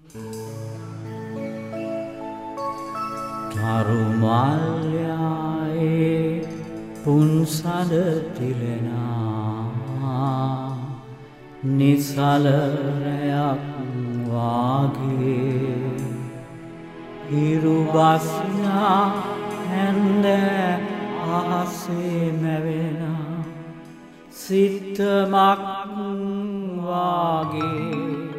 තරුමල්යායේ පුන්සඳ තිලෙනා නිසලරයක් වාගේ හිරුබස්නා හැන්ද අහසේ මැවෙන සිතමක් වාගේ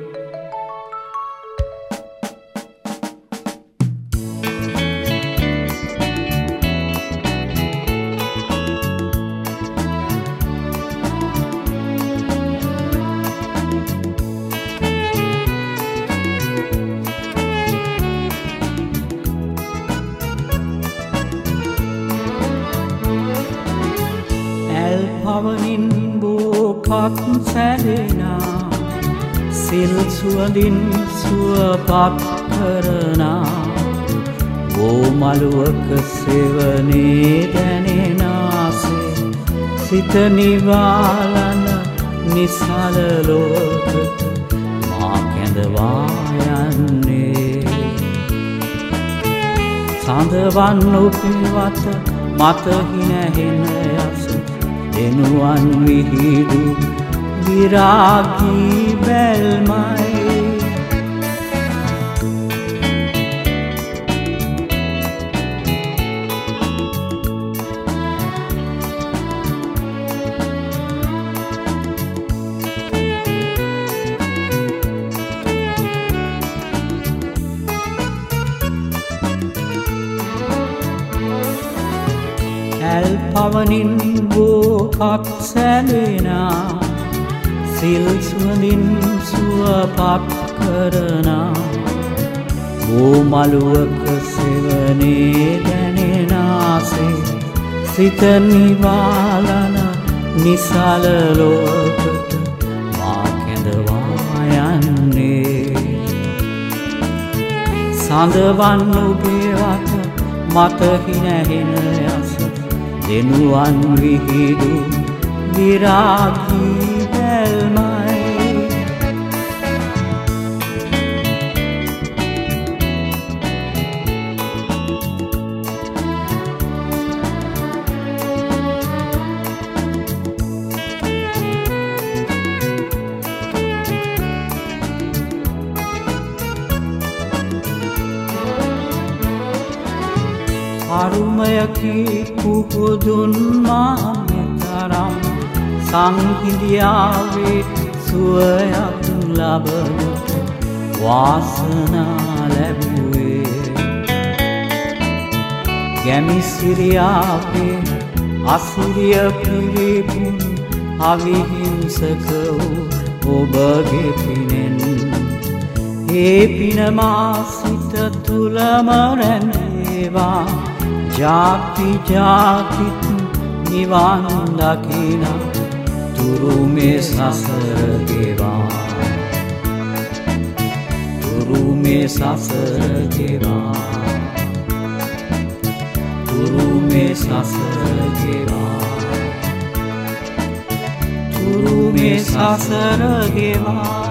පවනින් බෝපත් සැලෙනා සිල් සුවඳින් සුවපත් කරනා වෝමලුවක සෙවනේ දැනෙනාසේ සිත නිවාලන නිසල ලෝකත මා කැඳවා යන්නේ සඳවන් උපිවත මත හිනහෙන යස දෙනුවන් විහිදු විරාගී බැල්මයි ඇල් පවනින් බෝපත් සැලෙනා සිල් සුවඳින් සුවපත් කරනා වෝමලුවක සෙවනේ දැනෙනාසේ සිත නිවාලන නිසල ලෝකත මා කැඳවා යන්නේ සඳවන් ඔබේ වත මත හිනහෙන යස දෙනුවන් විහිදු විරාගී බැල්මයි අරුමයකි පුහුදුන් මාමෙතරම් සංහිඳියාවේ සුවයක් ලබනට වාසනා ලැබුවේ ගැමිසිරියාවේ අසිරිය පිරිපුන් අවිහිංසක වූ ඔබගේ පිනෙන් ඒ පිනමා සිත තුළම රැඳේවා ජාති ජාතිත් නිවන් දකින තුරු මේ සසර ගෙවා තුරු මේ සසර ගෙවා තුරු මේ සසර ගෙවා තුරු මේ සසර ගෙවා